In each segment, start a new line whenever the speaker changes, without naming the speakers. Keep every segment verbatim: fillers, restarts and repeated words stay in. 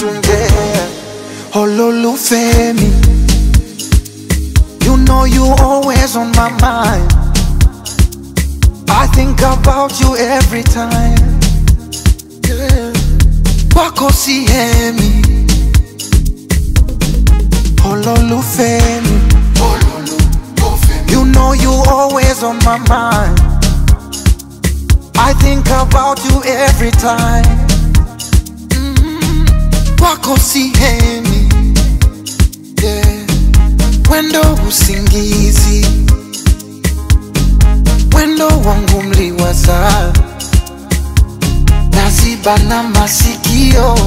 yeah. Ololufemi, you know you always on my mind. I think about you every time, yeah. Wako sihemi, Ololufemi, you know you always on my mind. I think about you every time. Mm-hmm. Wako sihemi, yeah. Wendo usingizi, wendo wangu mliwaza, naziba na masikio,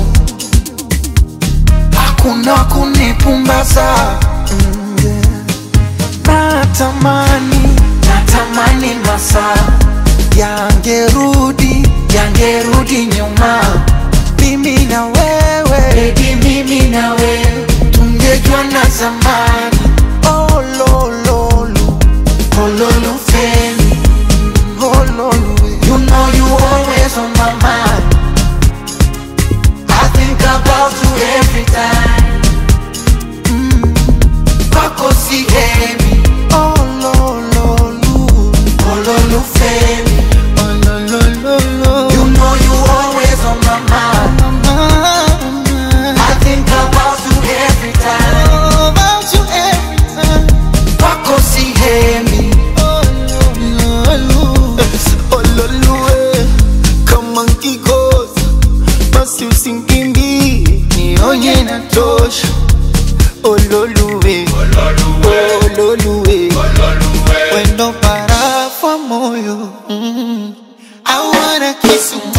hakuna kunipumbaza. Mm, yeah. Natamani, natamani masaa yangerudi, yangerudi nyuma. Mimi na wewe, baby, mimi na wewe tungejua na zamani. Oh lo lo lo, oh lo lo femi, oh lo lo. You know you always on my mind. I think about you every time. Mm. Wako sihemi, oh lo lo lo, oh lo lo femi. You know you always on my mind. I think about you every time. About you every time. Wako sihemi, oh lolo, oh lolo. Kama nkikosa basi usinkimbi, nionye na tosha. Oh lolo, oh lolo, wendo para fa moyo. Mm. I wanna kiss you.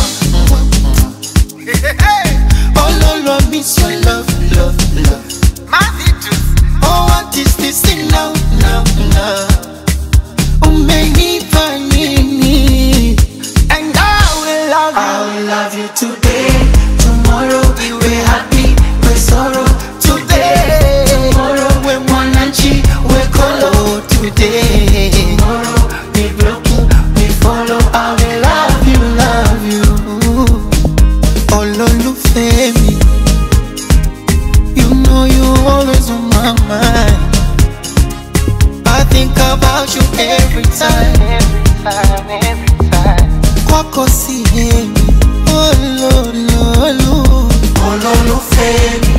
Oh Lolo, I miss your love, love, love. Oh, what is this thing now, now, now? Umenipa nini? And I will love you. I will love you today. Tomorrow we will happy, we sorrow. Today, tomorrow we mwananchi, we kolo. Today, tomorrow we broken, we follow. I will love you, love you. Ololufemi, you know you always on my mind. I think about you every time, every time, every time. Kwako sihemi, olololo, ololufemi,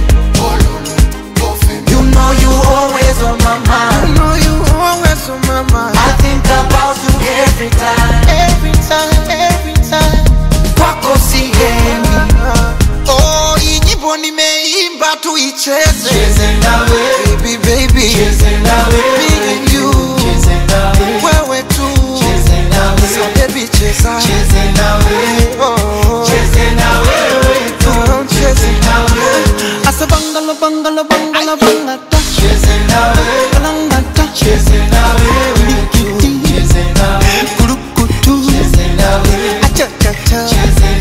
you know you always on my mind. You know you always on my mind. I think about you every time, every time, every time. Kwako sihemi. Oh, inyimbo nimeimba tuicheze. Cheze nawe, baby, baby. Cheze nawe, me and you. Cheze nawe, wewe tu. Cheze nawe, so baby cheza. Cheze nawe, oh. Cheze nawe, wewe tu. Oh, cheze nawe. Asa bangala, bangala, bangala, bangata. Cheze nawe, bangata. Cheze nawe, wewe tu. Cheze nawe, kurukutu. Cheze nawe, acha cha cha. Cheze